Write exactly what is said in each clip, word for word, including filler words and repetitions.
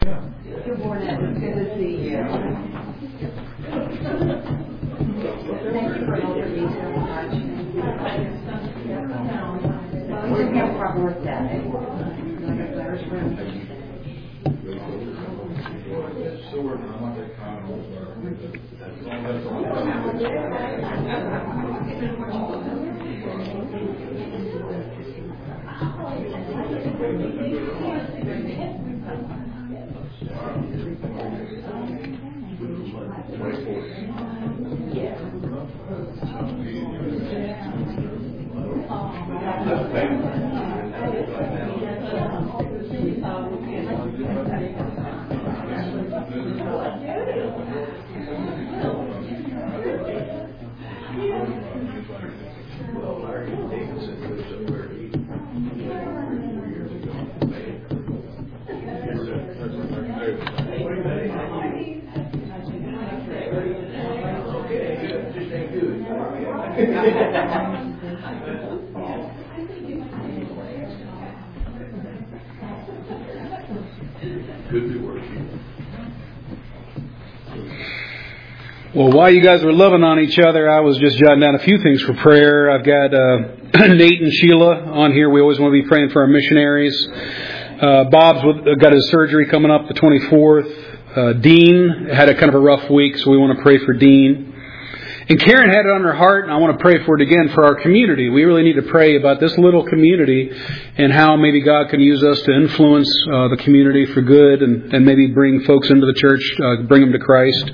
Good morning. It's good to see you. Thank you for helping me so much. We just have our birthday. Well, while you guys were loving on each other, I was just jotting down a few things for prayer. I've got uh, Nate and Sheila on here. We always want to be praying for our missionaries. Uh, Bob's with, got his surgery coming up the twenty-fourth. Uh, Dean had a kind of a rough week, so we want to pray for Dean. And Karen had it on her heart, and I want to pray for it again for our community. We really need to pray about this little community and how maybe God can use us to influence uh, the community for good and, and maybe bring folks into the church, uh, bring them to Christ.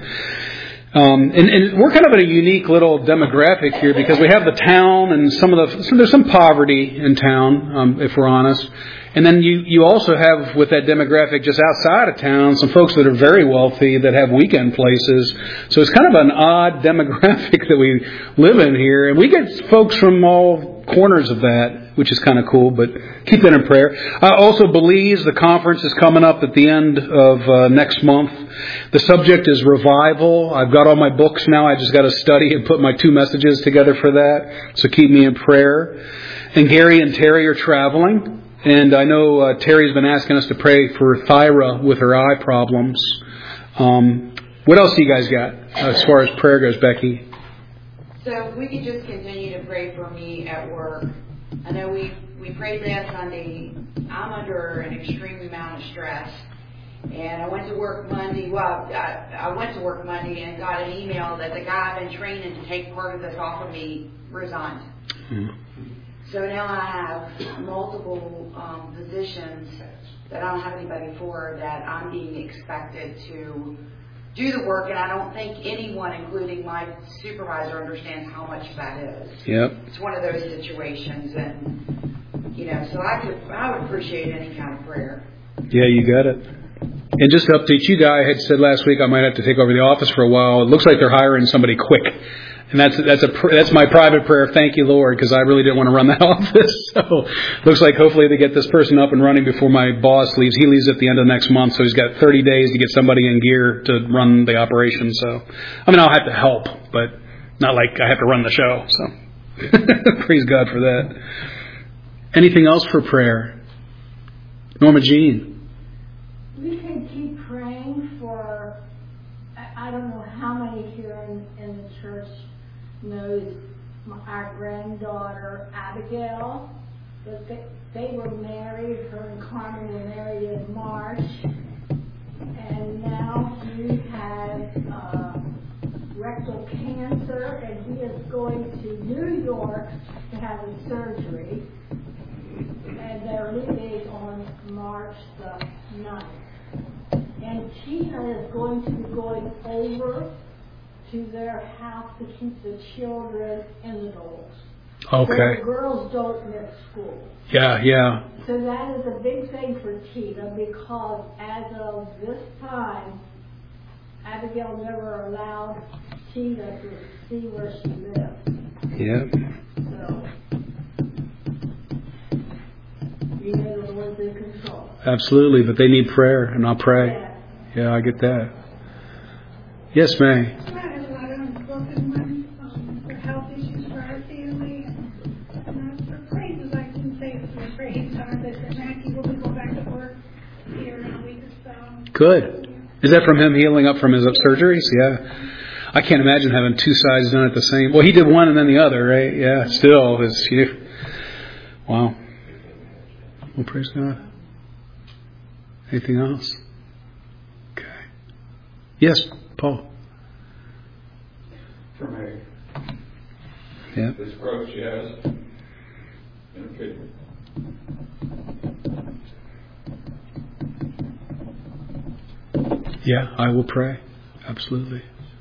Um, and, and we're kind of in a unique little demographic here because we have the town and some of the, so there's some poverty in town, um, if we're honest. And then you, you also have with that demographic just outside of town some folks that are very wealthy that have weekend places. So it's kind of an odd demographic that we live in here. And we get folks from all corners of that, which is kind of cool, but keep that in prayer. Uh, also, Belize, the conference is coming up at the end of uh, next month. The subject is revival. I've got all my books now. I just got to study and put my two messages together for that. So keep me in prayer. And Gary and Terry are traveling. And I know uh, Terry's been asking us to pray for Thyra with her eye problems. Um, what else do you guys got as far as prayer goes, Becky? So if we could just continue to pray for me at work. I know we, we prayed last Sunday. I'm under an extreme amount of stress. And I went to work Monday. Well, I, I went to work Monday and got an email that the guy I've been training to take part of this off of me resigned. Mm-hmm. So now I have multiple um, positions that I don't have anybody for that I'm being expected to do the work, and I don't think anyone, including my supervisor, understands how much that is. Yep. It's one of those situations, and you know, so I could, I would appreciate any kind of prayer. Yeah, you got it. And just to update you guys, I had said last week I might have to take over the office for a while. It looks like they're hiring somebody quick. And that's that's a that's my private prayer. Thank you, Lord, because I really didn't want to run that office. So looks like hopefully they get this person up and running before my boss leaves. He leaves at the end of next month, so he's got thirty days to get somebody in gear to run the operation. So I mean, I'll have to help, but not like I have to run the show. So praise God for that. Anything else for prayer? Norma Jean. We can keep praying for. I don't know how many here in, in the church knows our granddaughter Abigail. But they, they were married, her and Carmen were married in March, and now he has uh, rectal cancer, and he is going to New York to have a surgery, and they're leaving on March the ninth. And Tina is going to be going over to their house to keep the children and the girls. Okay. So the girls don't miss school. Yeah, yeah. So that is a big thing for Tina, because as of this time, Abigail never allowed Tina to see where she lives. Yeah. So you know the Lord's in control. Absolutely, but they need prayer, and I'll pray. Yeah. Yeah, I get that. Yes, May. I had a lot of unspoken ones um, for health issues for our family. And as for praises, I can say it's my praise time that Mackie will go back to work here in a week or so. Good. Is that from him healing up from his surgeries? Yeah. I can't imagine having two sides done at the same. Well, he did one and then the other, right? Yeah. Still, is wow. Well, praise God. Anything else? Okay. Yes, Paul. For me. Yeah. This growth she has in her kidney. Yeah, I will pray. Absolutely.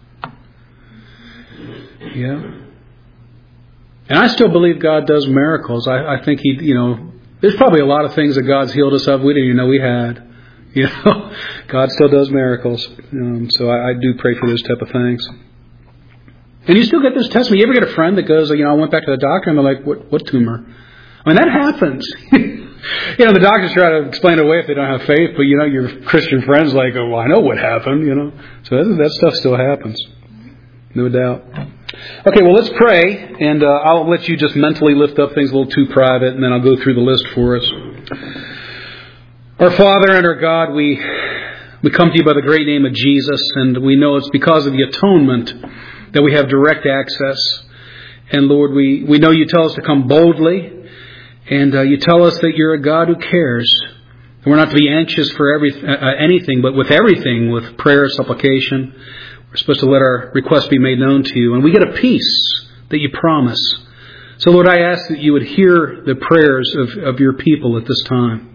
Yeah. And I still believe God does miracles. I, I think He, you know, there's probably a lot of things that God's healed us of we didn't even know we had. You know, God still does miracles. Um, so I, I do pray for those type of things. And you still get this testimony. You ever get a friend that goes, you know, I went back to the doctor and they're like, what, what tumor? I mean, that happens. You know, the doctors try to explain it away if they don't have faith, but you know, your Christian friends like, oh, well, I know what happened, you know. So that, that stuff still happens. No doubt. Okay, well, let's pray, and uh, I'll let you just mentally lift up things a little too private, and then I'll go through the list for us. Our Father and our God, we we come to you by the great name of Jesus, and we know it's because of the atonement that we have direct access. And Lord, we, we know you tell us to come boldly, and uh, you tell us that you're a God who cares. And we're not to be anxious for every, uh, anything, but with everything, with prayer, supplication. We're supposed to let our requests be made known to you. And we get a peace that you promise. So Lord, I ask that you would hear the prayers of, of your people at this time.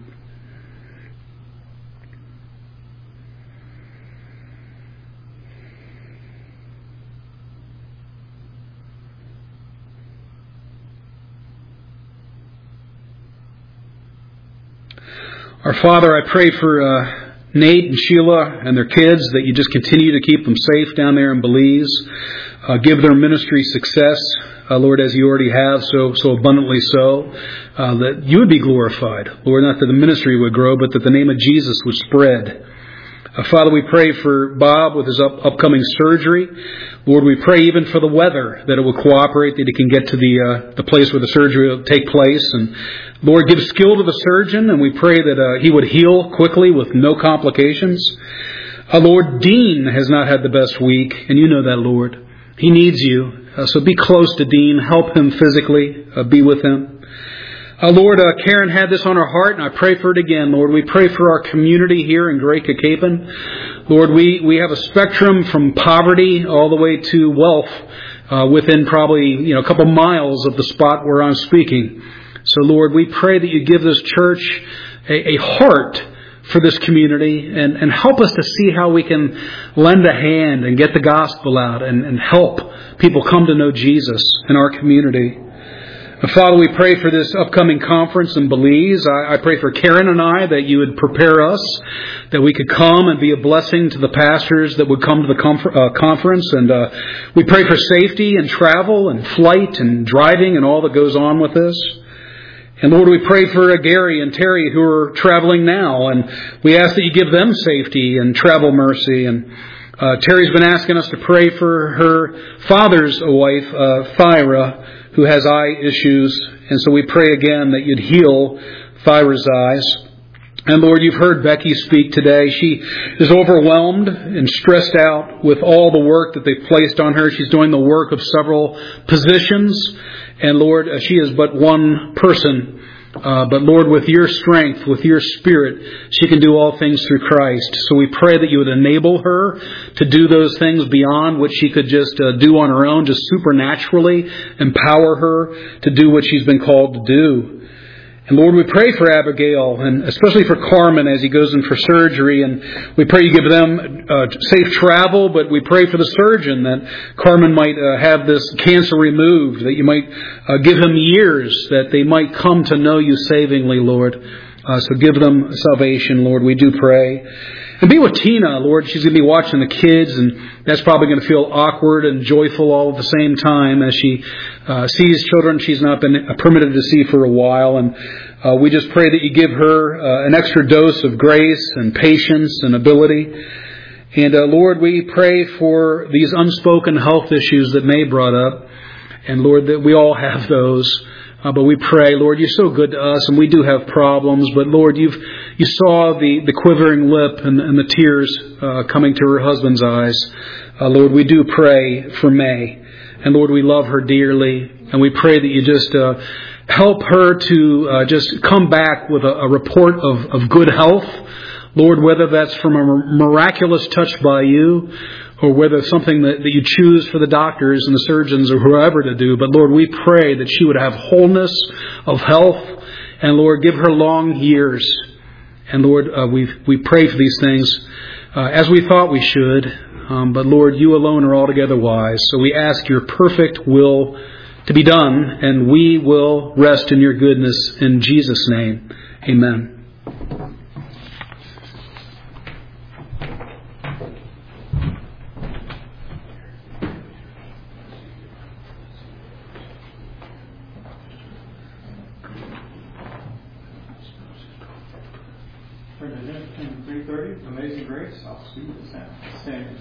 Our Father, I pray for uh, Nate and Sheila and their kids, that you just continue to keep them safe down there in Belize. Uh, give their ministry success, uh, Lord, as you already have, so so abundantly so, uh, that you would be glorified. Lord, not that the ministry would grow, but that the name of Jesus would spread. Uh, Father, we pray for Bob with his up, upcoming surgery. Lord, we pray even for the weather, that it will cooperate, that he can get to the uh, the place where the surgery will take place. And Lord, give skill to the surgeon, and we pray that uh, he would heal quickly with no complications. Uh, Lord, Dean has not had the best week, and you know that, Lord. He needs you. Uh, so be close to Dean. Help him physically. Uh, be with him. Uh, Lord, uh, Karen had this on her heart, and I pray for it again, Lord. We pray for our community here in Great Cacapan. Lord, we, we have a spectrum from poverty all the way to wealth uh, within probably you know a couple miles of the spot where I'm speaking. So, Lord, we pray that you give this church a, a heart for this community and, and help us to see how we can lend a hand and get the gospel out and, and help people come to know Jesus in our community. Father, we pray for this upcoming conference in Belize. I, I pray for Karen and I that you would prepare us, that we could come and be a blessing to the pastors that would come to the confer- uh, conference. And uh, we pray for safety and travel and flight and driving and all that goes on with this. And Lord, we pray for uh, Gary and Terry who are traveling now. And we ask that you give them safety and travel mercy. And uh, Terry's been asking us to pray for her father's wife, uh, Thyra, who has eye issues. And so we pray again that you'd heal Thyra's eyes. And Lord, you've heard Becky speak today. She is overwhelmed and stressed out with all the work that they've placed on her. She's doing the work of several positions. And Lord, she is but one person. Uh, but Lord, with your strength, with your spirit, she can do all things through Christ. So we pray that you would enable her to do those things beyond what she could just uh, do on her own, just supernaturally empower her to do what she's been called to do. And Lord, we pray for Abigail, and especially for Carmen as he goes in for surgery. And we pray you give them uh, safe travel, but we pray for the surgeon that Carmen might uh, have this cancer removed, that you might uh, give him years, that they might come to know you savingly, Lord. Uh, so give them salvation, Lord, we do pray. And be with Tina, Lord. She's going to be watching the kids, and that's probably going to feel awkward and joyful all at the same time as she uh, sees children she's not been permitted to see for a while. And uh, we just pray that you give her uh, an extra dose of grace and patience and ability. And uh, Lord, we pray for these unspoken health issues that May brought up. And Lord, that we all have those. Uh, but we pray, Lord, you're so good to us, and we do have problems. But Lord, you've you saw the, the quivering lip and, and the tears uh, coming to her husband's eyes. Uh, Lord, we do pray for May. And Lord, we love her dearly. And we pray that you just uh, help her to uh, just come back with a, a report of, of good health. Lord, whether that's from a miraculous touch by you, or whether it's something that, that you choose for the doctors and the surgeons or whoever to do. But Lord, we pray that she would have wholeness of health. And Lord, give her long years. And Lord, uh, we we pray for these things uh, as we thought we should. Um, but Lord, you alone are altogether wise. So we ask your perfect will to be done. And we will rest in your goodness in Jesus' name. Amen. three thirty, Amazing Grace. I'll see you stand.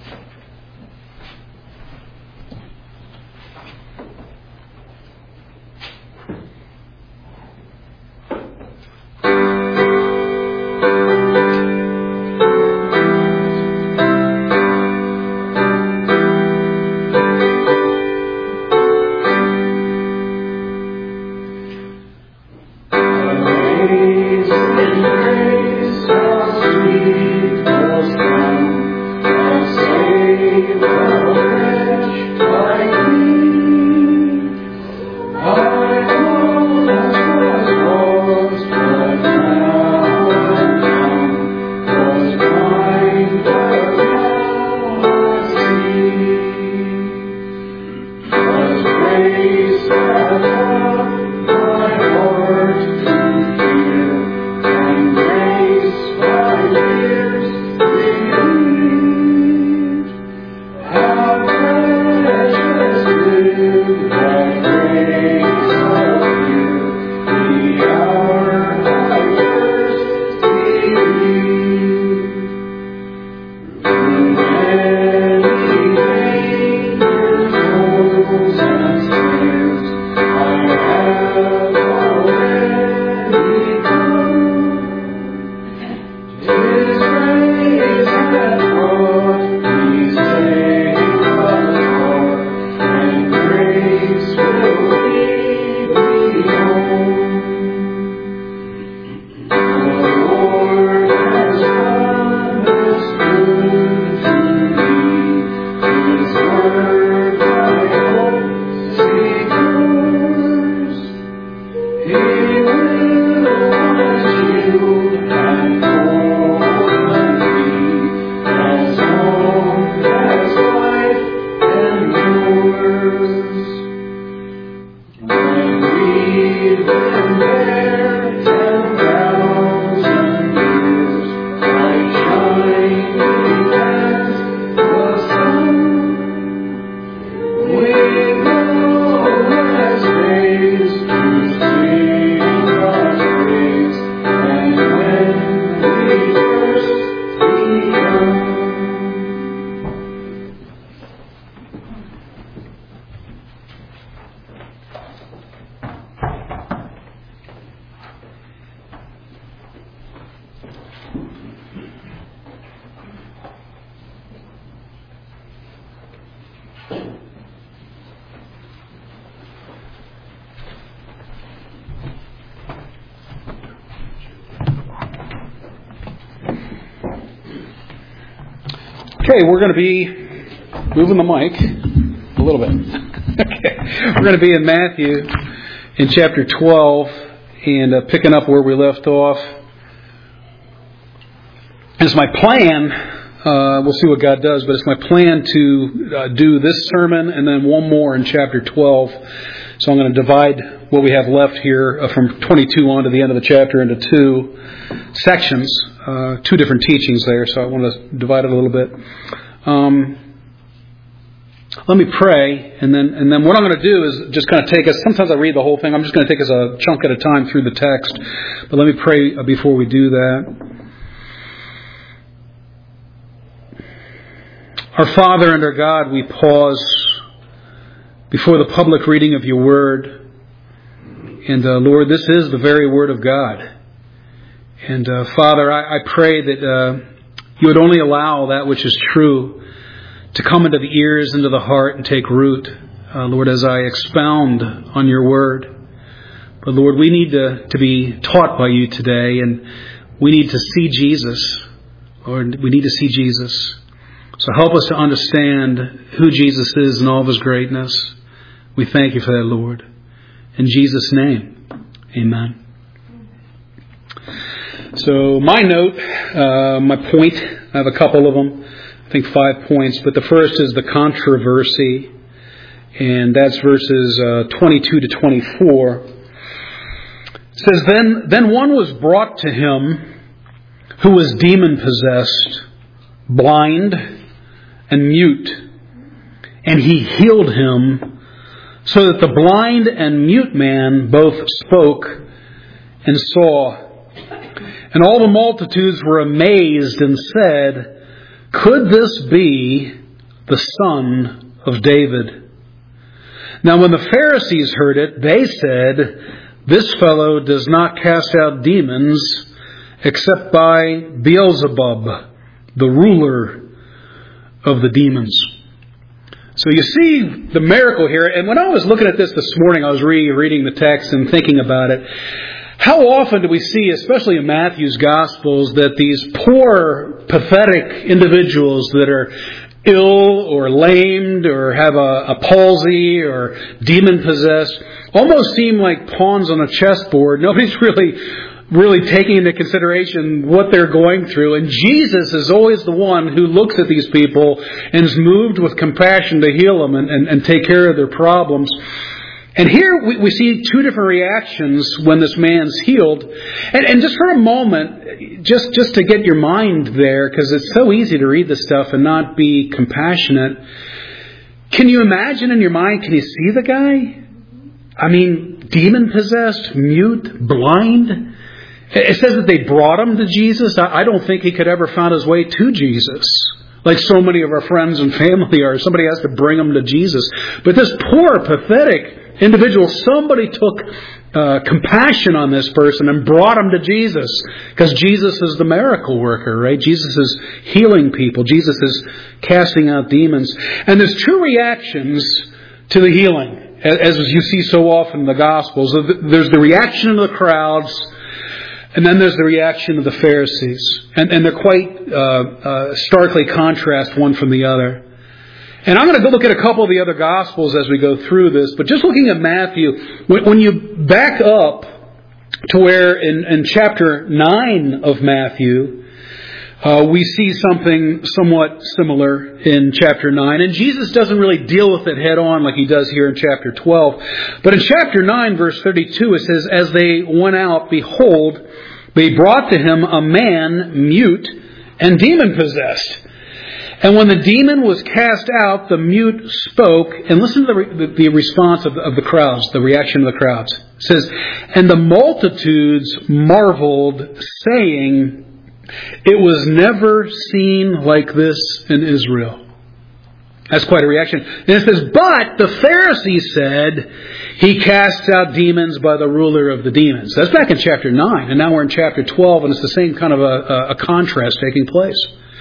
Okay, we're going to be moving the mic a little bit. Okay, we're going to be in Matthew in chapter twelve and uh, picking up where we left off. It's my plan, uh, we'll see what God does, but it's my plan to uh, do this sermon and then one more in chapter twelve. So I'm going to divide what we have left here uh, from twenty-two on to the end of the chapter into two sections, uh, two different teachings there. So I want to divide it a little bit. Um, let me pray, and then and then what I'm going to do is just kind of take us. Sometimes I read the whole thing. I'm just going to take us a chunk at a time through the text. But let me pray uh, before we do that. Our Father and our God, we pause before the public reading of your word. And uh, Lord, this is the very Word of God. And uh, Father, I, I pray that uh, you would only allow that which is true to come into the ears, into the heart, and take root, uh, Lord, as I expound on your Word. But Lord, we need to, to be taught by you today, and we need to see Jesus. Lord, we need to see Jesus. So help us to understand who Jesus is and all of his greatness. We thank you for that, Lord. In Jesus' name, amen. So my note, uh, my point, I have a couple of them. I think five points. But the first is the controversy. And that's verses uh, twenty-two to twenty-four. It says, then, then one was brought to him who was demon-possessed, blind, and mute, and he healed him, so that the blind and mute man both spoke and saw. And all the multitudes were amazed and said, could this be the Son of David? Now when the Pharisees heard it, they said, this fellow does not cast out demons except by Beelzebub, the ruler of the demons. So you see the miracle here. And when I was looking at this this morning, I was rereading the text and thinking about it. How often do we see, especially in Matthew's Gospels, that these poor, pathetic individuals that are ill or lamed or have a, a palsy or demon-possessed almost seem like pawns on a chessboard. Nobody's really really taking into consideration what they're going through. And Jesus is always the one who looks at these people and is moved with compassion to heal them and, and, and take care of their problems. And here we, we see two different reactions when this man's healed. And, and just for a moment, just, just to get your mind there, because it's so easy to read this stuff and not be compassionate. Can you imagine in your mind, can you see the guy? I mean, demon-possessed, mute, blind. It says that they brought him to Jesus. I don't think he could ever find his way to Jesus, like so many of our friends and family are. Somebody has to bring him to Jesus. But this poor, pathetic individual, somebody took uh, compassion on this person and brought him to Jesus, because Jesus is the miracle worker, right? Jesus is healing people. Jesus is casting out demons. And there's two reactions to the healing, as you see so often in the Gospels. There's the reaction of the crowds, and then there's the reaction of the Pharisees. And, and they're quite uh, uh, starkly contrast one from the other. And I'm going to go look at a couple of the other Gospels as we go through this. But just looking at Matthew, when, when you back up to where in, in chapter nine of Matthew, uh, we see something somewhat similar in chapter nine. And Jesus doesn't really deal with it head on like he does here in chapter twelve. But in chapter nine, verse thirty-two, it says, as they went out, behold, they brought to him a man mute and demon-possessed. And when the demon was cast out, the mute spoke. And listen to the, the, the response of the, of the crowds, the reaction of the crowds. It says, and the multitudes marveled, saying, it was never seen like this in Israel. That's quite a reaction. And it says, but the Pharisees said, he casts out demons by the ruler of the demons. That's back in chapter nine. And now we're in chapter twelve, and it's the same kind of a, a, a contrast taking place.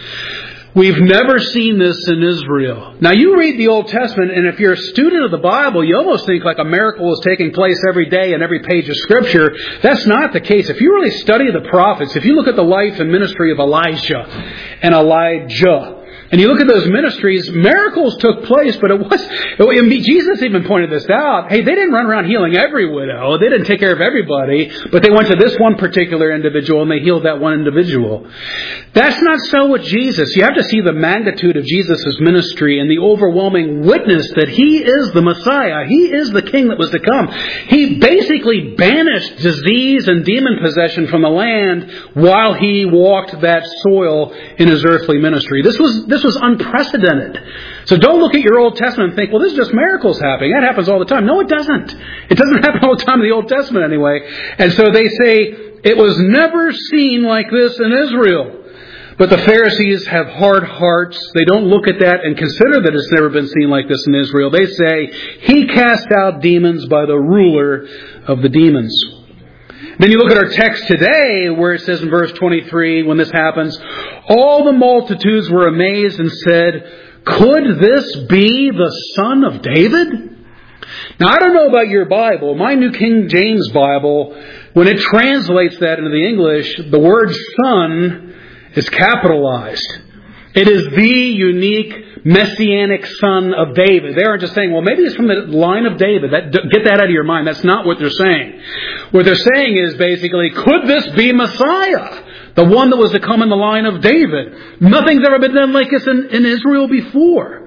We've never seen this in Israel. Now you read the Old Testament, and if you're a student of the Bible, you almost think like a miracle is taking place every day in every page of Scripture. That's not the case. If you really study the prophets, if you look at the life and ministry of Elijah and Elijah, and you look at those ministries, miracles took place, but it was, it, Jesus even pointed this out. Hey, they didn't run around healing every widow. They didn't take care of everybody, but they went to this one particular individual and they healed that one individual. That's not so with Jesus. You have to see the magnitude of Jesus' ministry and the overwhelming witness that he is the Messiah. He is the King that was to come. He basically banished disease and demon possession from the land while he walked that soil in his earthly ministry. This was, this was unprecedented. So don't look at your Old Testament and think, well, this is just miracles happening. That happens all the time. No, it doesn't. It doesn't happen all the time in the Old Testament anyway. And so they say, it was never seen like this in Israel. But the Pharisees have hard hearts. They don't look at that and consider that it's never been seen like this in Israel. They say, he cast out demons by the ruler of the demons. Then you look at our text today where it says in verse twenty-three, when this happens, all the multitudes were amazed and said, could this be the Son of David? Now, I don't know about your Bible. My New King James Bible, when it translates that into the English, the word son is capitalized. It is the unique messianic son of David. They aren't just saying, well, maybe it's from the line of David. That, get that out of your mind. That's not what they're saying. What they're saying is basically, could this be Messiah? The one that was to come in the line of David. Nothing's ever been done like this in, in Israel before.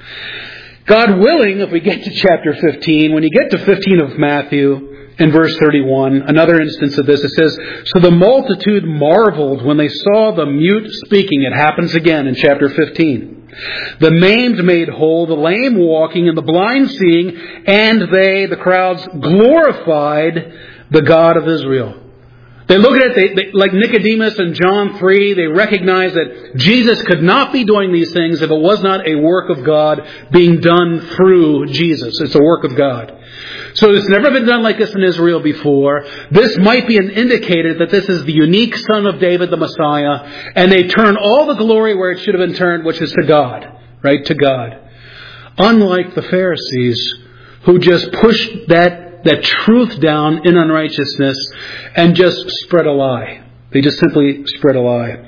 God willing, if we get to chapter fifteen, when you get to fifteen of Matthew, in verse thirty-one, another instance of this, it says, so the multitude marveled when they saw the mute speaking. It happens again in chapter fifteen. The maimed made whole, the lame walking, and the blind seeing, and they, the crowds, glorified the God of Israel. They look at it, they, they, like Nicodemus in John three, they recognize that Jesus could not be doing these things if it was not a work of God being done through Jesus. It's a work of God. So it's never been done like this in Israel before. This might be an indicator that this is the unique Son of David, the Messiah, and they turn all the glory where it should have been turned, which is to God, right? To God. Unlike the Pharisees, who just pushed that, that truth down in unrighteousness and just spread a lie. They just simply spread a lie.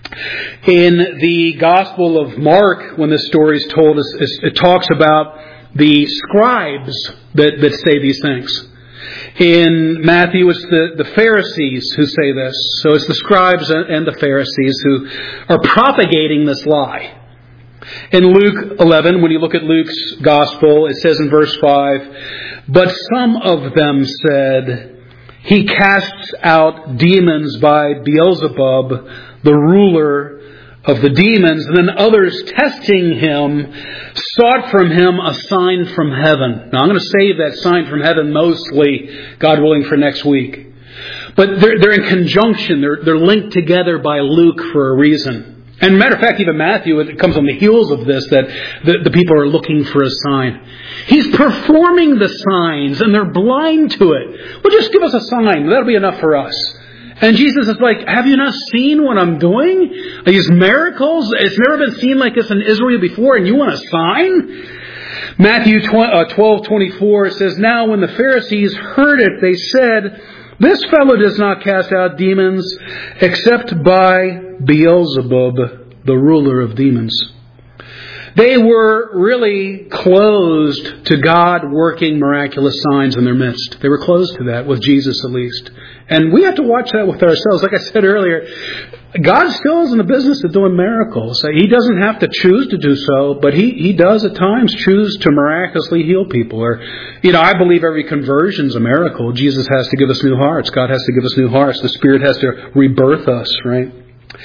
In the Gospel of Mark, when this story is told, it talks about the scribes that, that say these things. In Matthew, it's the, the Pharisees who say this. So it's the scribes and the Pharisees who are propagating this lie. In Luke eleven, when you look at Luke's Gospel, it says in verse five, but some of them said, he casts out demons by Beelzebub, the ruler of the demons. And then others, testing him, sought from him a sign from heaven. Now, I'm going to save that sign from heaven mostly, God willing, for next week. But they're, they're in conjunction. They're, they're linked together by Luke for a reason. And matter of fact, even Matthew, it comes on the heels of this, that the, the people are looking for a sign. He's performing the signs, and they're blind to it. Well, just give us a sign. That'll be enough for us. And Jesus is like, have you not seen what I'm doing? These miracles? It's never been seen like this in Israel before, and you want a sign? Matthew twelve twenty-four says, now when the Pharisees heard it, they said, this fellow does not cast out demons except by Beelzebub, the ruler of demons. They were really closed to God working miraculous signs in their midst. They were closed to that, with Jesus at least. And we have to watch that with ourselves. Like I said earlier, God still is in the business of doing miracles. He doesn't have to choose to do so, but He, he does at times choose to miraculously heal people. Or, you know, I believe every conversion is a miracle. Jesus has to give us new hearts. God has to give us new hearts. The Spirit has to rebirth us, right?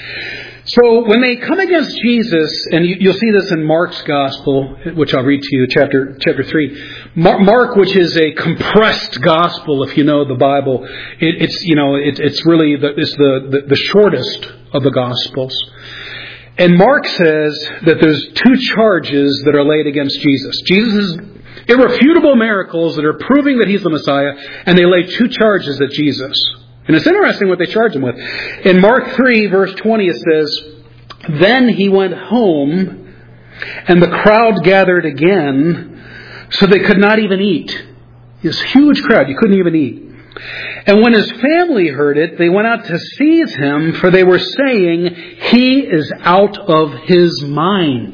So when they come against Jesus, and you, you'll see this in Mark's Gospel, which I'll read to you, chapter chapter three. Mark, Mark, which is a compressed Gospel, if you know the Bible, it, it's you know it, it's really the, it's the, the the shortest of the Gospels. And Mark says that there's two charges that are laid against Jesus. Jesus' irrefutable miracles that are proving that He's the Messiah, and they lay two charges at Jesus. And it's interesting what they charge him with. In Mark three, verse twenty, it says, then he went home, and the crowd gathered again, so they could not even eat. This huge crowd, you couldn't even eat. And when his family heard it, they went out to seize him, for they were saying, he is out of his mind.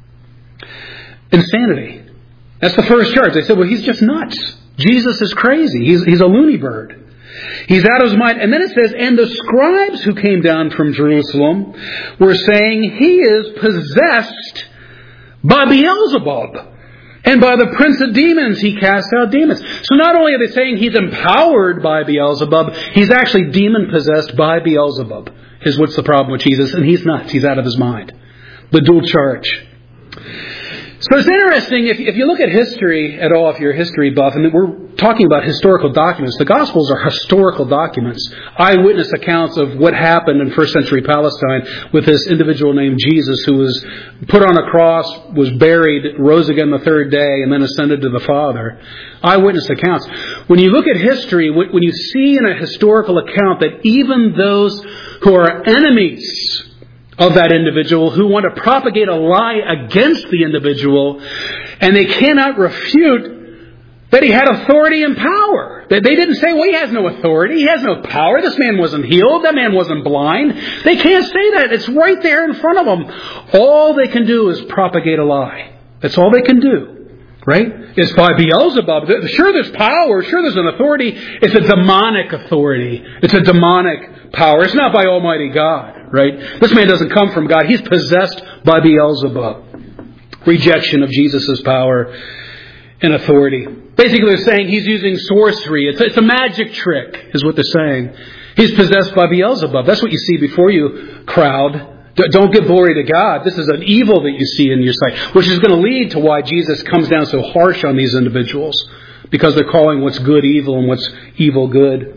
Insanity. That's the first charge. They said, well, he's just nuts. Jesus is crazy. He's, he's a loony bird. He's out of his mind. And then it says, and the scribes who came down from Jerusalem were saying, he is possessed by Beelzebub. And by the prince of demons, he casts out demons. So not only are they saying he's empowered by Beelzebub, he's actually demon-possessed by Beelzebub, is what's the problem with Jesus. And he's nuts. He's out of his mind. The dual charge. So it's interesting, if, if you look at history at all, if you're a history buff, and we're talking about historical documents, the Gospels are historical documents, eyewitness accounts of what happened in first century Palestine with this individual named Jesus who was put on a cross, was buried, rose again the third day, and then ascended to the Father. Eyewitness accounts. When you look at history, when you see in a historical account that even those who are enemies of that individual, who want to propagate a lie against the individual, and they cannot refute that he had authority and power. They didn't say, well, he has no authority, he has no power, this man wasn't healed, that man wasn't blind. They can't say that. It's right there in front of them. All they can do is propagate a lie. That's all they can do. Right? It's by Beelzebub. Sure, there's power. Sure, there's an authority. It's a demonic authority. It's a demonic power. It's not by Almighty God. Right? This man doesn't come from God. He's possessed by Beelzebub. Rejection of Jesus' power and authority. Basically, they're saying he's using sorcery. It's, it's a magic trick, is what they're saying. He's possessed by Beelzebub. That's what you see before you, crowd. Don't give glory to God. This is an evil that you see in your sight, which is going to lead to why Jesus comes down so harsh on these individuals, because they're calling what's good evil and what's evil good.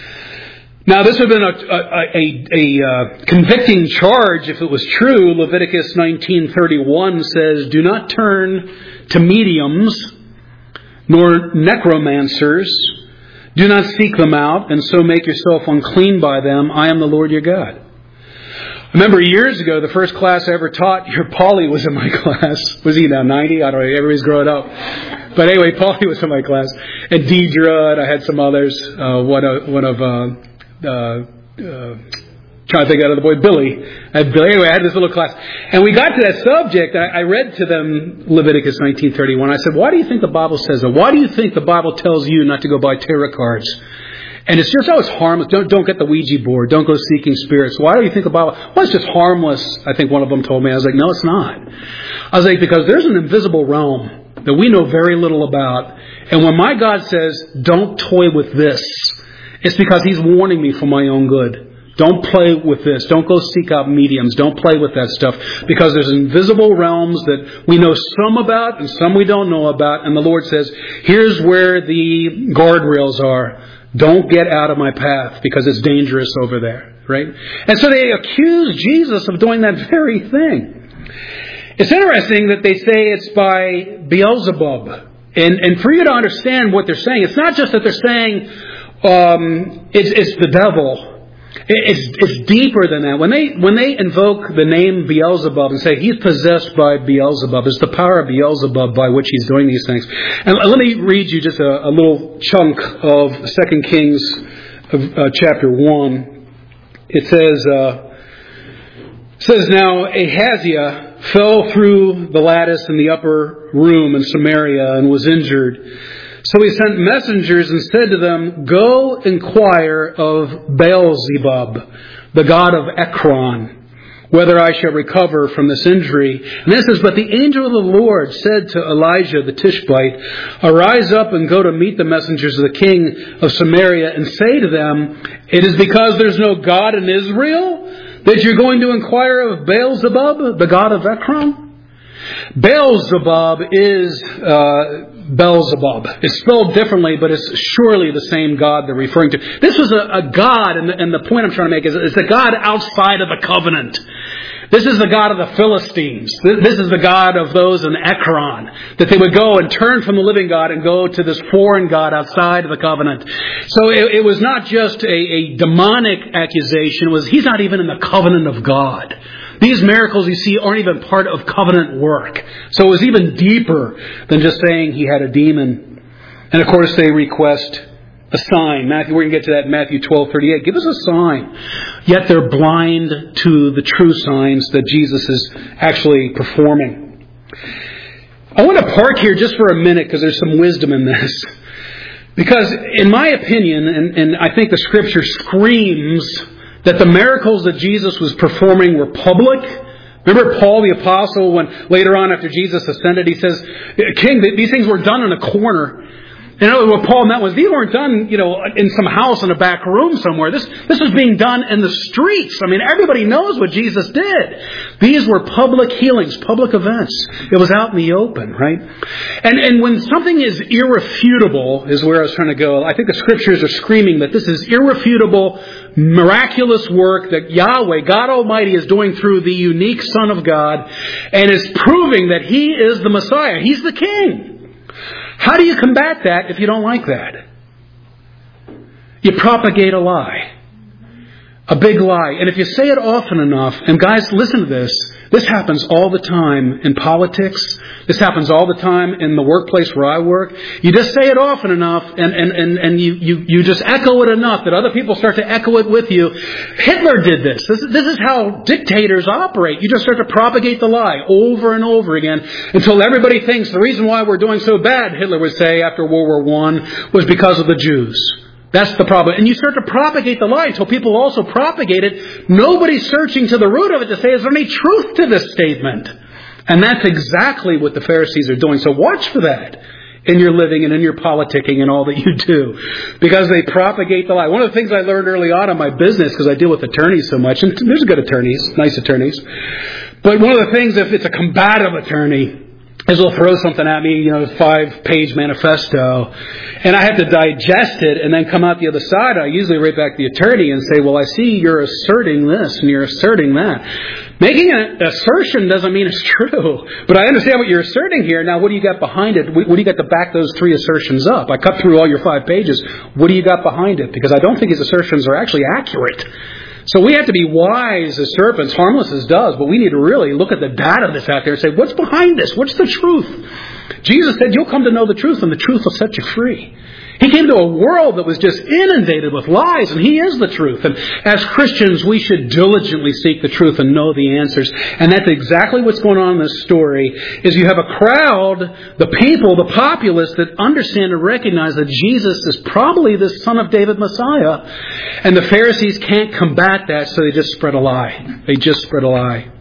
Now, this would have been a, a, a, a uh, convicting charge if it was true. Leviticus nineteen thirty-one says, "Do not turn to mediums nor necromancers. Do not seek them out, and so make yourself unclean by them. I am the Lord your God." I remember years ago, the first class I ever taught, your Paulie was in my class. Was he now ninety? I don't know. Everybody's growing up. But anyway, Paulie was in my class. And Deidre, and I had some others. Uh, one of, one of uh, uh, uh, trying to think out of the boy, Billy. I had Billy. Anyway, I had this little class. And we got to that subject. I, I read to them Leviticus nineteen thirty-one. I said, why do you think the Bible says that? Why do you think the Bible tells you not to go buy tarot cards? And it's just, oh, it's harmless. Don't, don't get the Ouija board. Don't go seeking spirits. Why do you think about, well, it's just harmless. I think one of them told me. I was like, no, it's not. I was like, because there's an invisible realm that we know very little about. And when my God says, don't toy with this, it's because He's warning me for my own good. Don't play with this. Don't go seek out mediums. Don't play with that stuff. Because there's invisible realms that we know some about and some we don't know about. And the Lord says, here's where the guardrails are. Don't get out of my path because it's dangerous over there, right? And so they accuse Jesus of doing that very thing. It's interesting that they say it's by Beelzebub. And, and for you to understand what they're saying, it's not just that they're saying um, it's, it's the devil. It's, it's deeper than that. When they when they invoke the name Beelzebub and say he's possessed by Beelzebub, it's the power of Beelzebub by which he's doing these things. And let me read you just a, a little chunk of Second Kings of, uh, chapter one. It says, uh, it says, "Now Ahaziah fell through the lattice in the upper room in Samaria and was injured. So he sent messengers and said to them, 'Go inquire of Beelzebub, the god of Ekron, whether I shall recover from this injury.' And this says, 'But the angel of the Lord said to Elijah the Tishbite, Arise up and go to meet the messengers of the king of Samaria and say to them, It is because there's no God in Israel that you're going to inquire of Beelzebub, the god of Ekron?'" Beelzebub is uh, Beelzebub. It's spelled differently, but it's surely the same God they're referring to. This was a, a God, and the, and the point I'm trying to make is it's a God outside of the covenant. This is the God of the Philistines. This is the God of those in Ekron. That they would go and turn from the living God and go to this foreign God outside of the covenant. So it, it was not just a, a demonic accusation. It was, he's not even in the covenant of God. These miracles you see aren't even part of covenant work. So it was even deeper than just saying he had a demon. And of course they request a sign. Matthew, we're going to get to that in Matthew twelve thirty-eight. Give us a sign. Yet they're blind to the true signs that Jesus is actually performing. I want to park here just for a minute because there's some wisdom in this. Because in my opinion, and, and I think the Scripture screams that the miracles that Jesus was performing were public. Remember Paul the Apostle, when later on after Jesus ascended, he says, "King, these things were done in a corner." You know what Paul meant was these weren't done, you know, in some house in a back room somewhere. This this was being done in the streets. I mean, everybody knows what Jesus did. These were public healings, public events. It was out in the open, right? And and when something is irrefutable, is where I was trying to go. I think the scriptures are screaming that this is irrefutable, miraculous work that Yahweh, God Almighty, is doing through the unique Son of God, and is proving that He is the Messiah. He's the King. How do you combat that if you don't like that? You propagate a lie. A big lie. And if you say it often enough, and guys, listen to this. This happens all the time in politics. This happens all the time in the workplace where I work. You just say it often enough, and, and, and, and you, you, you just echo it enough that other people start to echo it with you. Hitler did this. This is, this is how dictators operate. You just start to propagate the lie over and over again until everybody thinks the reason why we're doing so bad, Hitler would say after World War One, was because of the Jews. That's the problem. And you start to propagate the lie until people also propagate it. Nobody's searching to the root of it to say, is there any truth to this statement? And that's exactly what the Pharisees are doing. So watch for that in your living and in your politicking and all that you do. Because they propagate the lie. One of the things I learned early on in my business, because I deal with attorneys so much, and there's good attorneys, nice attorneys. But one of the things, if it's a combative attorney, is they'll throw something at me, you know, a five-page manifesto, and I have to digest it and then come out the other side. I usually write back to the attorney and say, well, I see you're asserting this and you're asserting that. Making an assertion doesn't mean it's true, but I understand what you're asserting here. Now, what do you got behind it? What do you got to back those three assertions up? I cut through all your five pages. What do you got behind it? Because I don't think his assertions are actually accurate. So we have to be wise as serpents, harmless as doves, but we need to really look at the data that's out there and say, what's behind this? What's the truth? Jesus said, you'll come to know the truth, and the truth will set you free. He came to a world that was just inundated with lies, and He is the truth. And as Christians, we should diligently seek the truth and know the answers. And that's exactly what's going on in this story, is you have a crowd, the people, the populace, that understand and recognize that Jesus is probably the Son of David Messiah. And the Pharisees can't combat that, so they just spread a lie. They just spread a lie.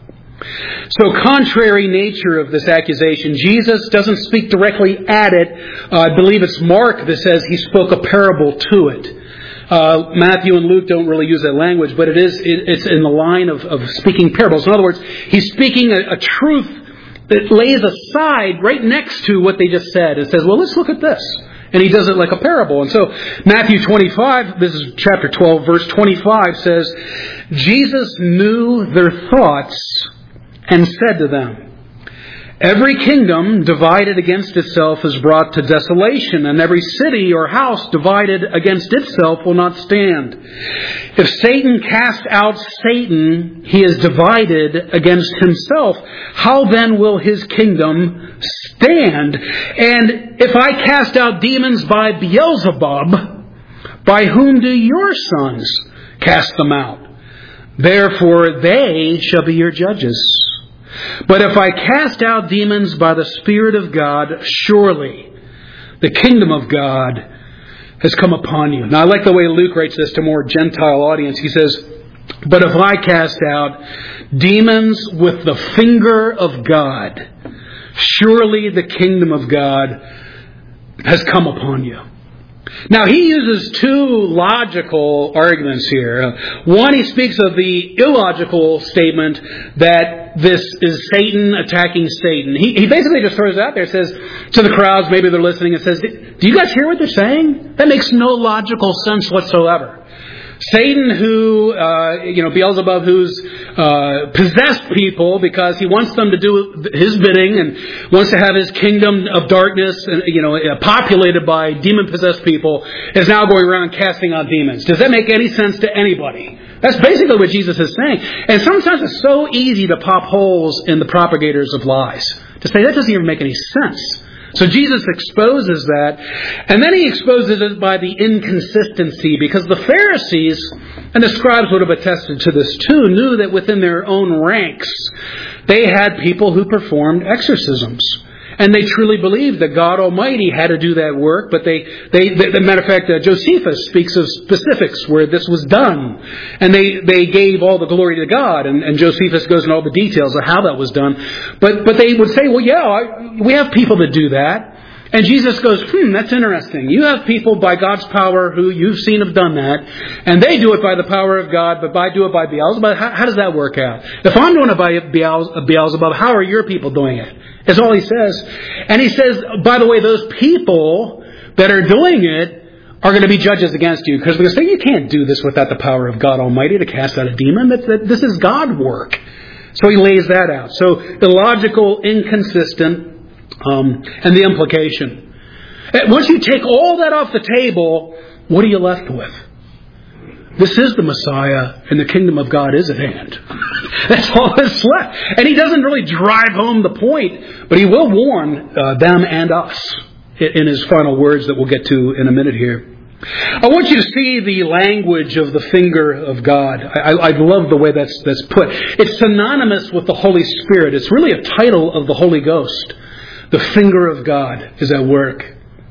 So, contrary nature of this accusation, Jesus doesn't speak directly at it. Uh, I believe it's Mark that says He spoke a parable to it. Uh, Matthew and Luke don't really use that language, but it is it, it's in the line of, of speaking parables. In other words, He's speaking a, a truth that lays aside right next to what they just said and says, well, let's look at this. And He does it like a parable. And so Matthew twenty-five, this is chapter twelve, verse twenty-five, says, Jesus knew their thoughts and said to them, every kingdom divided against itself is brought to desolation, and every city or house divided against itself will not stand. If Satan cast out Satan, he is divided against himself. How then will his kingdom stand? And if I cast out demons by Beelzebub, by whom do your sons cast them out? Therefore they shall be your judges. But if I cast out demons by the Spirit of God, surely the kingdom of God has come upon you. Now, I like the way Luke writes this to a more Gentile audience. He says, but if I cast out demons with the finger of God, surely the kingdom of God has come upon you. Now, he uses two logical arguments here. One, he speaks of the illogical statement that this is Satan attacking Satan. He, he basically just throws it out there, says to the crowds, maybe they're listening, and says, do you guys hear what they're saying? That makes no logical sense whatsoever. Satan, who, uh, you know, Beelzebub, who's uh, possessed people because he wants them to do his bidding and wants to have his kingdom of darkness, and you know, populated by demon-possessed people, is now going around casting out demons. Does that make any sense to anybody? That's basically what Jesus is saying. And sometimes it's so easy to pop holes in the propagators of lies, to say that doesn't even make any sense. So Jesus exposes that, and then He exposes it by the inconsistency, because the Pharisees, and the scribes would have attested to this too, knew that within their own ranks they had people who performed exorcisms. And they truly believed that God Almighty had to do that work, but they, they, they as a matter of fact, uh, Josephus speaks of specifics where this was done. And they, they gave all the glory to God, and, and Josephus goes into all the details of how that was done. But, but they would say, well, yeah, I, we have people that do that. And Jesus goes, hmm, that's interesting. You have people by God's power who you've seen have done that, and they do it by the power of God, but I do it by Beelzebub. How, how does that work out? If I'm doing it by Beelzebub, how are your people doing it? That's all he says. And he says, by the way, those people that are doing it are going to be judges against you, because they're going to say, you can't do this without the power of God Almighty to cast out a demon. That, that, this is God work. So he lays that out. So illogical, inconsistent, um, and the implication. Once you take all that off the table, what are you left with? This is the Messiah, and the kingdom of God is at hand. That's all that's left. And he doesn't really drive home the point, but he will warn uh, them and us in his final words that we'll get to in a minute here. I want you to see the language of the finger of God. I, I love the way that's that's put. It's synonymous with the Holy Spirit. It's really a title of the Holy Ghost. The finger of God is at work.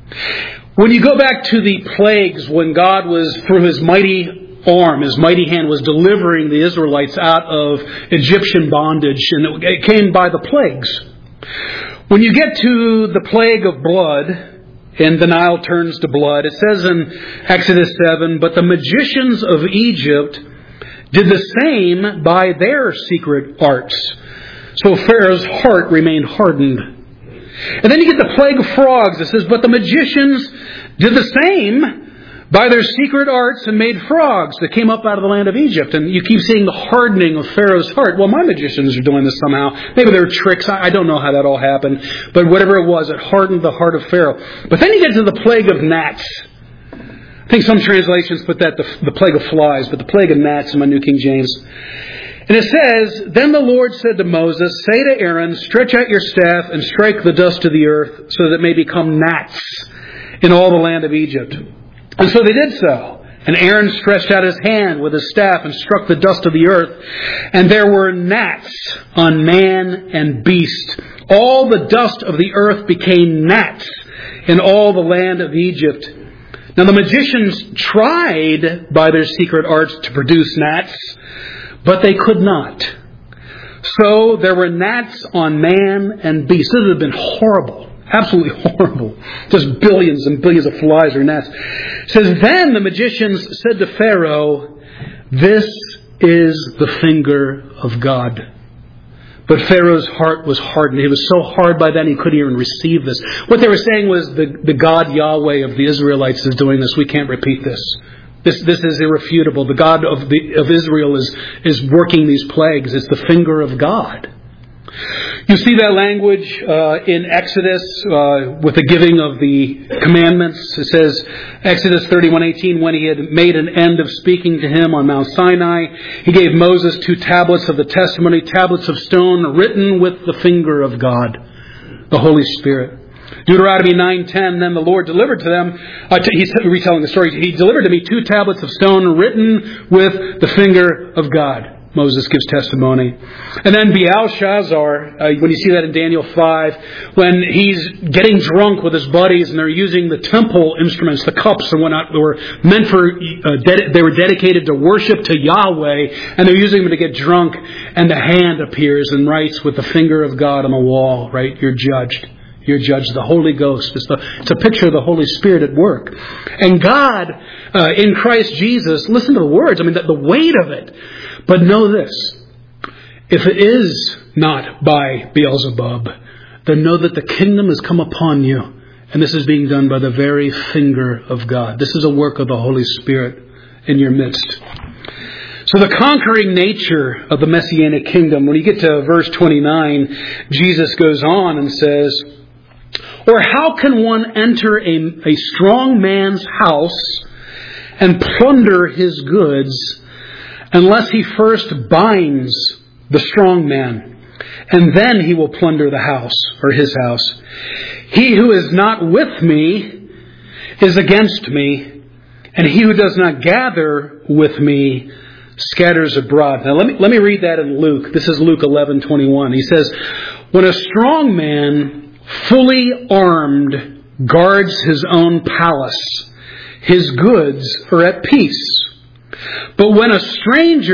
When you go back to the plagues, when God was, through his mighty arm, his mighty hand, was delivering the Israelites out of Egyptian bondage, and it came by the plagues. When you get to the plague of blood, and the Nile turns to blood, it says in Exodus seven, but the magicians of Egypt did the same by their secret arts. So Pharaoh's heart remained hardened. And then you get the plague of frogs. It says, but the magicians did the same by their secret arts and made frogs that came up out of the land of Egypt. And you keep seeing the hardening of Pharaoh's heart. Well, my magicians are doing this somehow. Maybe they're tricks. I don't know how that all happened. But whatever it was, it hardened the heart of Pharaoh. But then you get to the plague of gnats. I think some translations put that the, the plague of flies, but the plague of gnats in my New King James. And it says, then the Lord said to Moses, say to Aaron, stretch out your staff and strike the dust of the earth so that it may become gnats in all the land of Egypt. And so they did so. And Aaron stretched out his hand with his staff and struck the dust of the earth. And there were gnats on man and beast. All the dust of the earth became gnats in all the land of Egypt. Now the magicians tried by their secret arts to produce gnats, but they could not. So there were gnats on man and beast. This would have been horrible. Absolutely horrible. Just billions and billions of flies or gnats. It says, then the magicians said to Pharaoh, this is the finger of God. But Pharaoh's heart was hardened. He was so hard by then he couldn't even receive this. What they were saying was the, the God Yahweh of the Israelites is doing this. We can't repeat this. This this is irrefutable. The God of the of Israel is is working these plagues. It's the finger of God. You see that language uh, in Exodus uh, with the giving of the commandments. It says, Exodus thirty-one eighteen, when he had made an end of speaking to him on Mount Sinai, he gave Moses two tablets of the testimony, tablets of stone written with the finger of God, the Holy Spirit. Deuteronomy nine ten, then the Lord delivered to them, uh, to, he's retelling the story, he delivered to me two tablets of stone written with the finger of God. Moses gives testimony. And then Belshazzar, uh, when you see that in Daniel five, when he's getting drunk with his buddies and they're using the temple instruments, the cups and whatnot, that were meant for, uh, ded- they were dedicated to worship to Yahweh, and they're using them to get drunk, and the hand appears and writes with the finger of God on the wall, right? You're judged. You're judged. The Holy Ghost. It's, the, it's a picture of the Holy Spirit at work. And God, uh, in Christ Jesus, listen to the words. I mean, the, the weight of it. But know this. If it is not by Beelzebub, then know that the kingdom has come upon you. And this is being done by the very finger of God. This is a work of the Holy Spirit in your midst. So the conquering nature of the Messianic kingdom, when you get to verse twenty-nine, Jesus goes on and says, or how can one enter a, a strong man's house and plunder his goods unless he first binds the strong man, and then he will plunder the house or his house? He who is not with me is against me, and he who does not gather with me scatters abroad. Now let me let me read that in Luke. This is Luke eleven twenty-one. He says, when a strong man fully armed guards his own palace, his goods are at peace. But when a stranger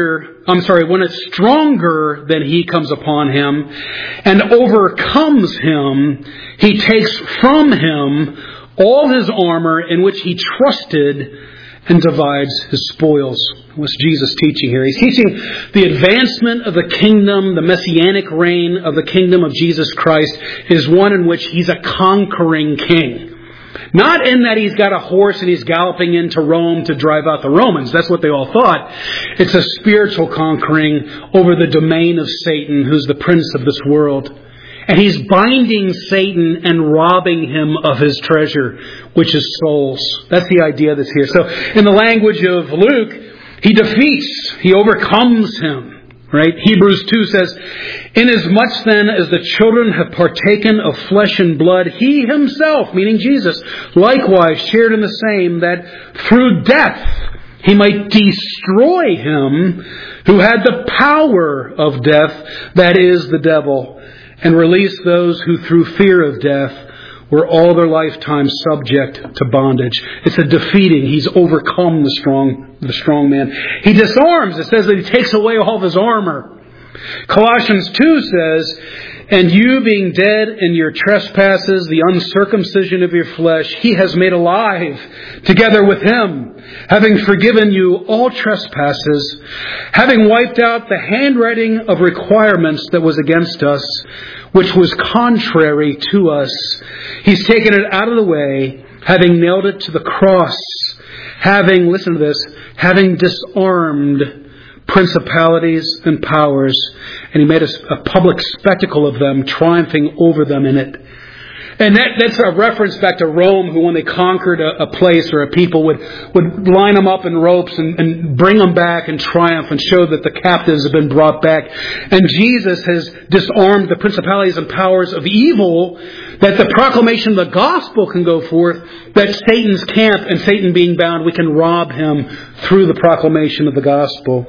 I'm sorry, when a stronger than he comes upon him and overcomes him, he takes from him all his armor in which he trusted and divides his spoils. What's Jesus teaching here? He's teaching the advancement of the kingdom, the messianic reign of the kingdom of Jesus Christ is one in which he's a conquering king. Not in that he's got a horse and he's galloping into Rome to drive out the Romans. That's what they all thought. It's a spiritual conquering over the domain of Satan, who's the prince of this world. And he's binding Satan and robbing him of his treasure, which is souls. That's the idea that's here. So in the language of Luke, he defeats, he overcomes him. Right? Hebrews two says, "Inasmuch then as the children have partaken of flesh and blood, he himself," meaning Jesus, "likewise shared in the same, that through death he might destroy him who had the power of death, that is, the devil, and release those who through fear of death were all their lifetime subject to bondage." It's a defeating. He's overcome the strong, the strong man. He disarms. It says that he takes away all of his armor. Colossians two says, "And you being dead in your trespasses, the uncircumcision of your flesh, he has made alive together with him, having forgiven you all trespasses, having wiped out the handwriting of requirements that was against us, which was contrary to us. He's taken it out of the way, having nailed it to the cross, having," listen to this, "having disarmed principalities and powers, and he made a, a public spectacle of them, triumphing over them in it." And that, that's a reference back to Rome, who when they conquered a, a place or a people would, would line them up in ropes and, and bring them back and triumph and show that the captives have been brought back. And Jesus has disarmed the principalities and powers of evil, that the proclamation of the gospel can go forth, that Satan's camp and Satan being bound, we can rob him through the proclamation of the gospel.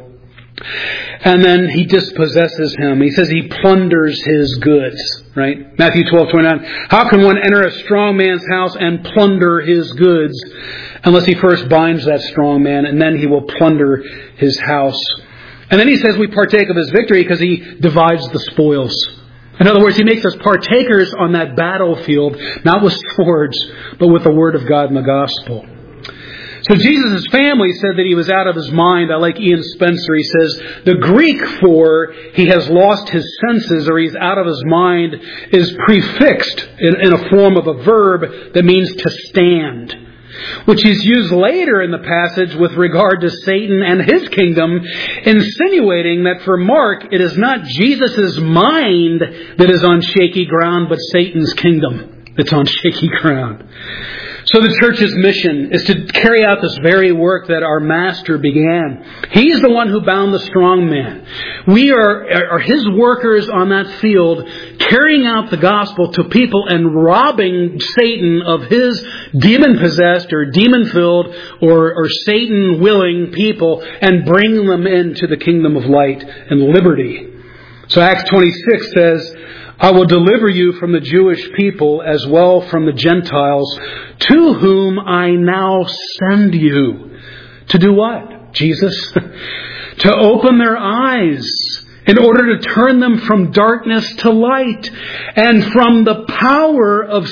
And then he dispossesses him. He says he plunders his goods, right? Matthew twelve twenty-nine. "How can one enter a strong man's house and plunder his goods unless he first binds that strong man, and then he will plunder his house?" And then he says we partake of his victory because he divides the spoils. In other words, he makes us partakers on that battlefield, not with swords, but with the word of God and the gospel. So Jesus' family said that he was out of his mind. I like Ian Spencer. He says the Greek for he has lost his senses or he's out of his mind is prefixed in, in a form of a verb that means to stand, which is used later in the passage with regard to Satan and his kingdom, insinuating that for Mark, it is not Jesus' mind that is on shaky ground, but Satan's kingdom that's on shaky ground. So the church's mission is to carry out this very work that our master began. He's the one who bound the strong man. We are, are his workers on that field, carrying out the gospel to people and robbing Satan of his demon-possessed or demon-filled or, or Satan-willing people and bringing them into the kingdom of light and liberty. So Acts twenty-six says, "I will deliver you from the Jewish people as well from the Gentiles, to whom I now send you." To do what? Jesus? To open their eyes in order to turn them from darkness to light and from the power of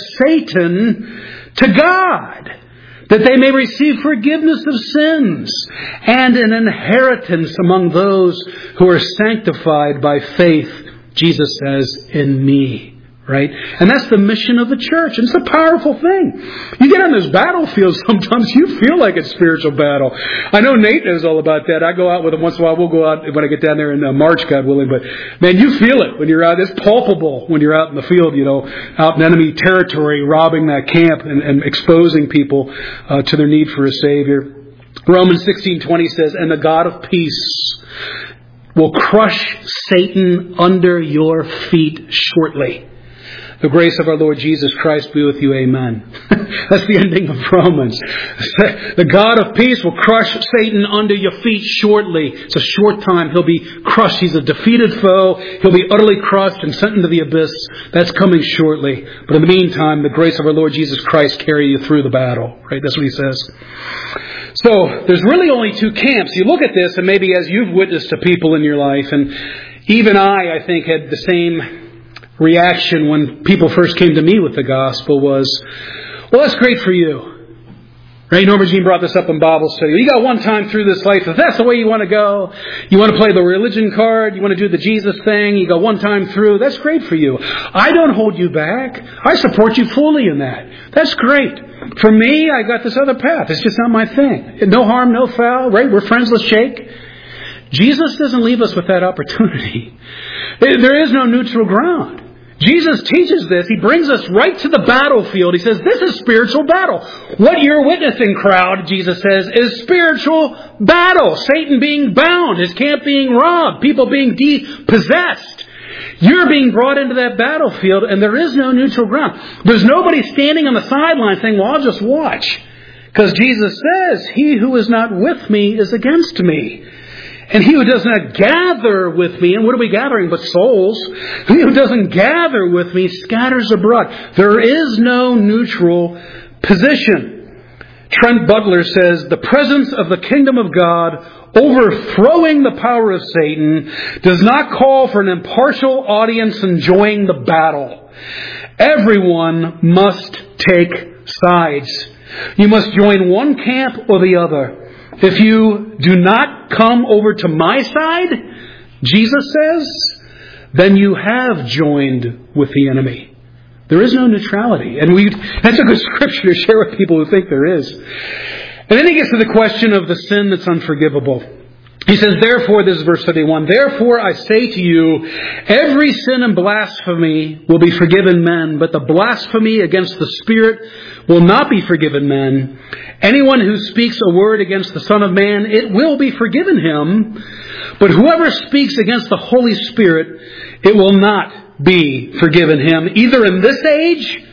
Satan to God, that they may receive forgiveness of sins and an inheritance among those who are sanctified by faith, Jesus says, in me. Right? And that's the mission of the church. And it's a powerful thing. You get on this battlefield, sometimes you feel like it's spiritual battle. I know Nate knows all about that. I go out with him once in a while. We'll go out when I get down there in uh, March, God willing. But man, you feel it when you're out. It's palpable when you're out in the field, you know, out in enemy territory, robbing that camp and, and exposing people uh, to their need for a Savior. Romans sixteen twenty says, "And the God of peace will crush Satan under your feet shortly." The grace of our Lord Jesus Christ be with you. Amen. That's the ending of Romans. The God of peace will crush Satan under your feet shortly. It's a short time. He'll be crushed. He's a defeated foe. He'll be utterly crushed and sent into the abyss. That's coming shortly. But in the meantime, the grace of our Lord Jesus Christ carry you through the battle. Right? That's what he says. So, there's really only two camps. You look at this, and maybe as you've witnessed to people in your life, and even I, I think, had the same reaction when people first came to me with the gospel was, well, that's great for you. Right? Norma Jean brought this up in Bible study. You got one time through this life. If that's the way you want to go, you want to play the religion card, you want to do the Jesus thing, you go one time through, that's great for you. I don't hold you back. I support you fully in that. That's great. For me, I got this other path. It's just not my thing. No harm, no foul, right? We're friends, let's shake. Jesus doesn't leave us with that opportunity. There is no neutral ground. Jesus teaches this. He brings us right to the battlefield. He says, this is spiritual battle. What you're witnessing, crowd, Jesus says, is spiritual battle. Satan being bound, his camp being robbed, people being depossessed. You're being brought into that battlefield, and there is no neutral ground. There's nobody standing on the sideline saying, well, I'll just watch. Because Jesus says, he who is not with me is against me. And he who does not gather with me, and what are we gathering but souls? He who doesn't gather with me scatters abroad. There is no neutral position. Trent Butler says, the presence of the kingdom of God overthrowing the power of Satan does not call for an impartial audience enjoying the battle. Everyone must take sides. You must join one camp or the other. If you do not come over to my side, Jesus says, then you have joined with the enemy. There is no neutrality. And we that's a good scripture to share with people who think there is. And then he gets to the question of the sin that's unforgivable. He says, therefore, this is verse thirty-one, therefore I say to you, every sin and blasphemy will be forgiven men, but the blasphemy against the Spirit will not be forgiven men. Anyone who speaks a word against the Son of Man, it will be forgiven him. But whoever speaks against the Holy Spirit, it will not be forgiven him, either in this age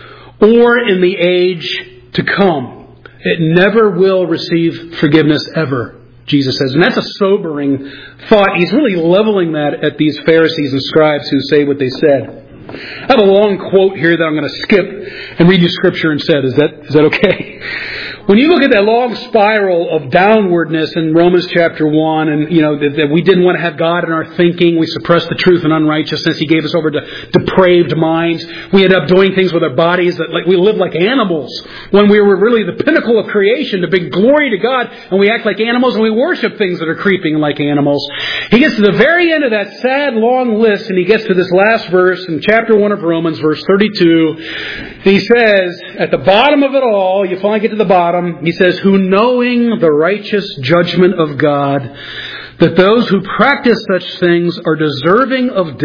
or in the age to come. It never will receive forgiveness ever, Jesus says. And that's a sobering thought. He's really leveling that at these Pharisees and scribes who say what they said. I have a long quote here that I'm going to skip and read you scripture instead. Is that is that okay? When you look at that long spiral of downwardness in Romans chapter one, and you know that, that we didn't want to have God in our thinking, we suppressed the truth and unrighteousness. He gave us over to depraved minds. We ended up doing things with our bodies that like we live like animals when we were really the pinnacle of creation, to bring glory to God, and we act like animals and we worship things that are creeping like animals. He gets to the very end of that sad long list, and he gets to this last verse in chapter one of Romans, verse thirty-two. He says, at the bottom of it all, you finally get to the bottom. He says, who knowing the righteous judgment of God, that those who practice such things are deserving of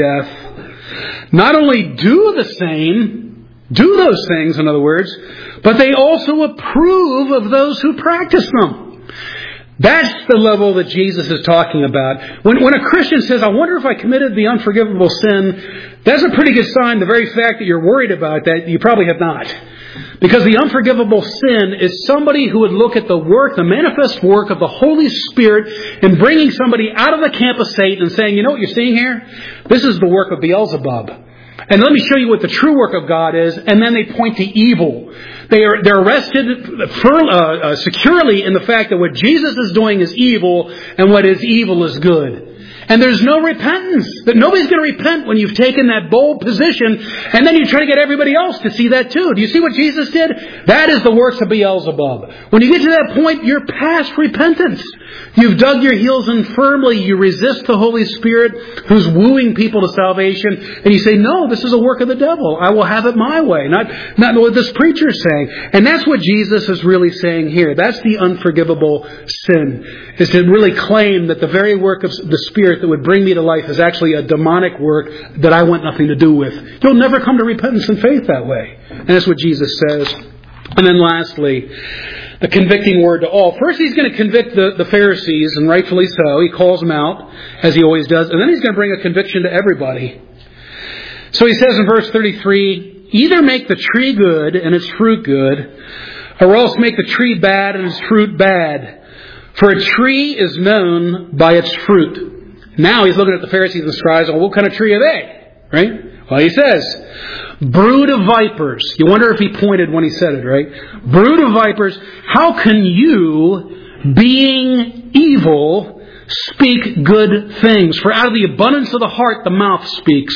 death, not only do the same, do those things, in other words, but they also approve of those who practice them. That's the level that Jesus is talking about. When, when a Christian says, I wonder if I committed the unforgivable sin, that's a pretty good sign. The very fact that you're worried about that, you probably have not. Because the unforgivable sin is somebody who would look at the work, the manifest work of the Holy Spirit in bringing somebody out of the camp of Satan and saying, you know what you're seeing here? This is the work of Beelzebub. And let me show you what the true work of God is. And then they point to evil. They are, they're arrested for, uh, uh, securely in the fact that what Jesus is doing is evil and what is evil is good. And there's no repentance. That nobody's going to repent when you've taken that bold position, and then you try to get everybody else to see that too. Do you see what Jesus did? That is the works of Beelzebub. When you get to that point, you're past repentance. You've dug your heels in firmly. You resist the Holy Spirit who's wooing people to salvation. And you say, no, this is a work of the devil. I will have it my way. Not, not what this preacher is saying. And that's what Jesus is really saying here. That's the unforgivable sin. Is to really claim that the very work of the Spirit that would bring me to life is actually a demonic work that I want nothing to do with. You'll never come to repentance and faith that way. And that's what Jesus says. And then lastly, the convicting word to all. First, he's going to convict the, the Pharisees, and rightfully so. He calls them out, as he always does. And then he's going to bring a conviction to everybody. So he says in verse thirty-three, either make the tree good and its fruit good, or else make the tree bad and its fruit bad. For a tree is known by its fruit. Now he's looking at the Pharisees and scribes. Well, what kind of tree are they? Right? Well, he says, brood of vipers. You wonder if he pointed when he said it, right? Brood of vipers, how can you, being evil, speak good things? For out of the abundance of the heart, the mouth speaks.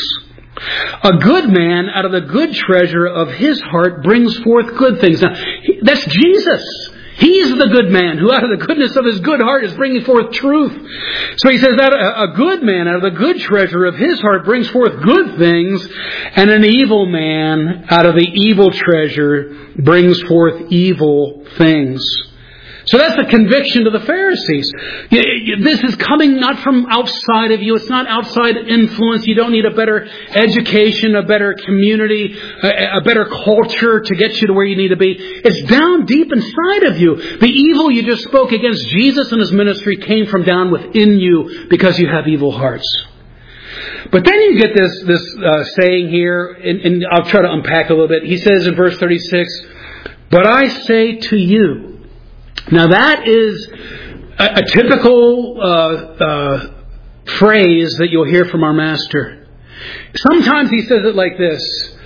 A good man out of the good treasure of his heart brings forth good things. Now, that's Jesus. He's the good man who out of the goodness of his good heart is bringing forth truth. So he says that a good man out of the good treasure of his heart brings forth good things, and an evil man out of the evil treasure brings forth evil things. So that's the conviction to the Pharisees. This is coming not from outside of you. It's not outside influence. You don't need a better education, a better community, a better culture to get you to where you need to be. It's down deep inside of you. The evil you just spoke against Jesus and His ministry came from down within you because you have evil hearts. But then you get this this uh, saying here, and, and I'll try to unpack a little bit. He says in verse thirty-six, but I say to you. Now that is a, a typical uh, uh, phrase that you'll hear from our Master. Sometimes he says it like this,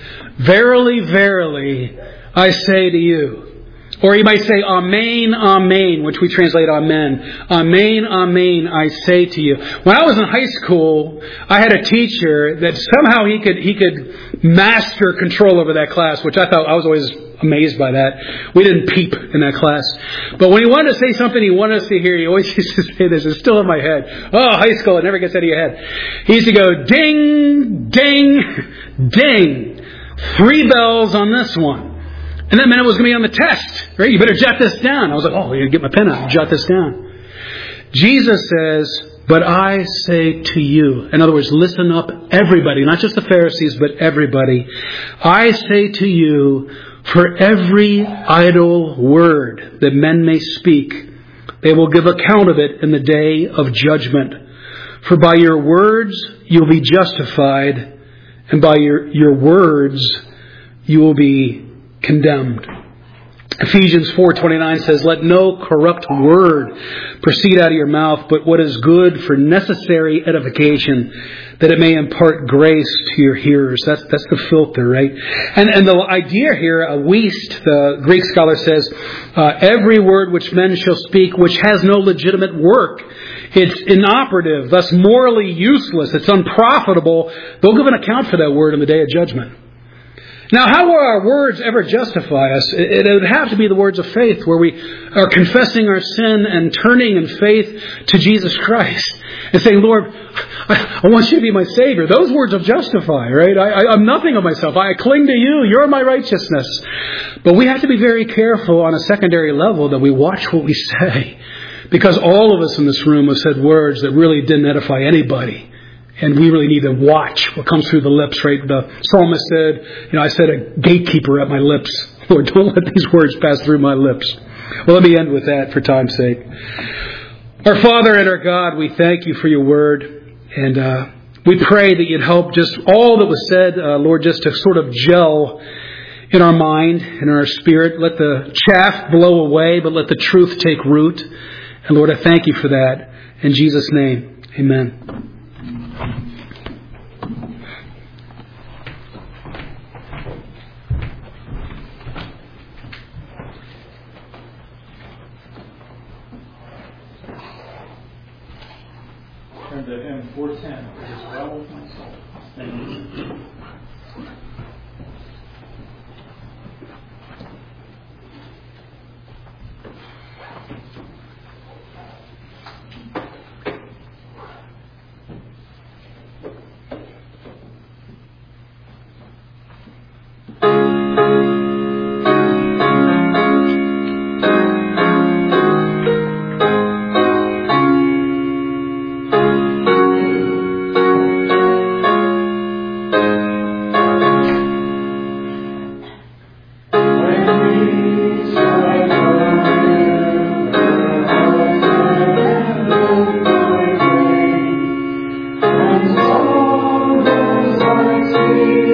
verily, verily, I say to you. Or he might say, Amen, Amen, which we translate Amen. Amen, Amen, I say to you. When I was in high school, I had a teacher that somehow he could he could master control over that class, which I thought I was always amazed by that. We didn't peep in that class. But when he wanted to say something he wanted us to hear, he always used to say this. It's still in my head. Oh, high school, it never gets out of your head. He used to go, ding, ding, ding. Three bells on this one. And that meant it was going to be on the test. Right? You better jot this down. I was like, oh, I'm going to get my pen out and jot this down. Jesus says, but I say to you. In other words, listen up, everybody. Not just the Pharisees, but everybody. I say to you, for every idle word that men may speak, they will give account of it in the day of judgment. For by your words you'll be justified, and by your, your words you will be condemned. Ephesians four twenty-nine says, let no corrupt word proceed out of your mouth, but what is good for necessary edification, that it may impart grace to your hearers. That's that's the filter, right? And and the idea here, a weist, the Greek scholar says, uh, every word which men shall speak, which has no legitimate work, it's inoperative, thus morally useless, it's unprofitable. They'll give an account for that word in the day of judgment. Now, how will our words ever justify us? It would have to be the words of faith, where we are confessing our sin and turning in faith to Jesus Christ and saying, Lord, I, I want you to be my Savior. Those words of justify, right? I, I, I'm nothing of myself. I cling to you. You're my righteousness. But we have to be very careful on a secondary level that we watch what we say, because all of us in this room have said words that really didn't edify anybody. And we really need to watch what comes through the lips, right? The psalmist said, you know, I set a gatekeeper at my lips. Lord, don't let these words pass through my lips. Well, let me end with that for time's sake. Our Father and our God, we thank you for your word. And uh, we pray that you'd help just all that was said, uh, Lord, just to sort of gel in our mind and in our spirit. Let the chaff blow away, but let the truth take root. And Lord, I thank you for that. In Jesus' name, amen. Turn to hymn four ten, It is well with my soul. Thank you. Thank you.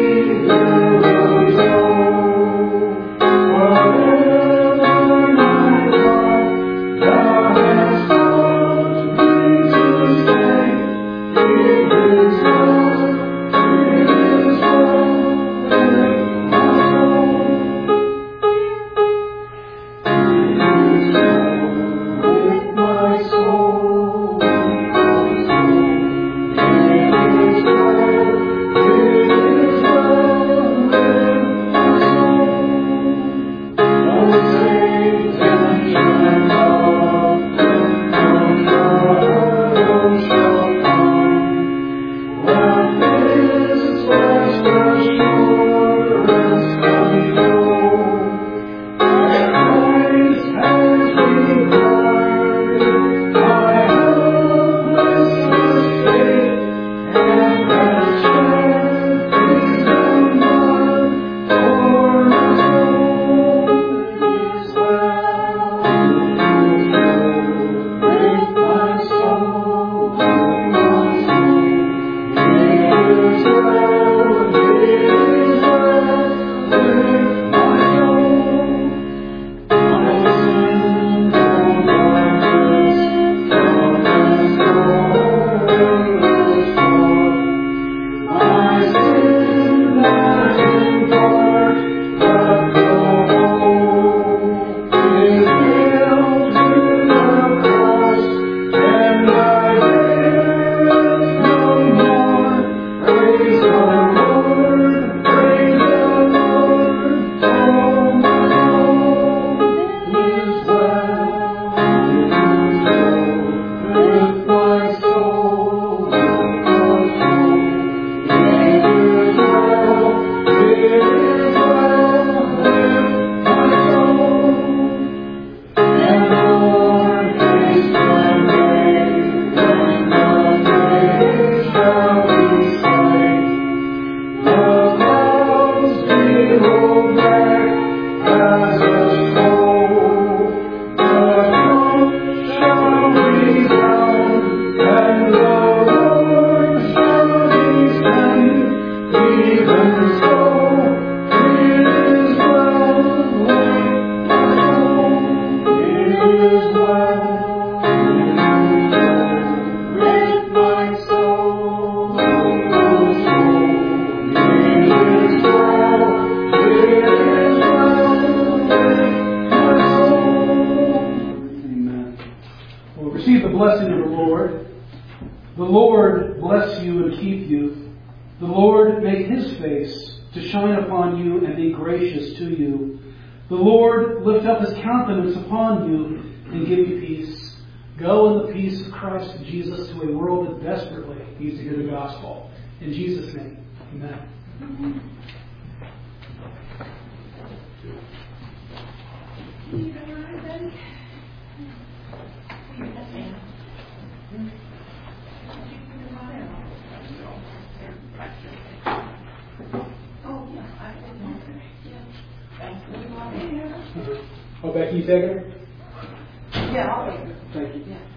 Upon you and give you peace. Go in the peace of Christ Jesus to a world that desperately needs to hear the gospel. In Jesus' name, amen. Oh, Becky, you taking her? Yeah, I'll take it. Thank you. Yeah.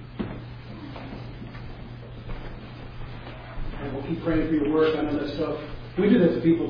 And we'll keep praying for your work. I know that stuff. We do that to people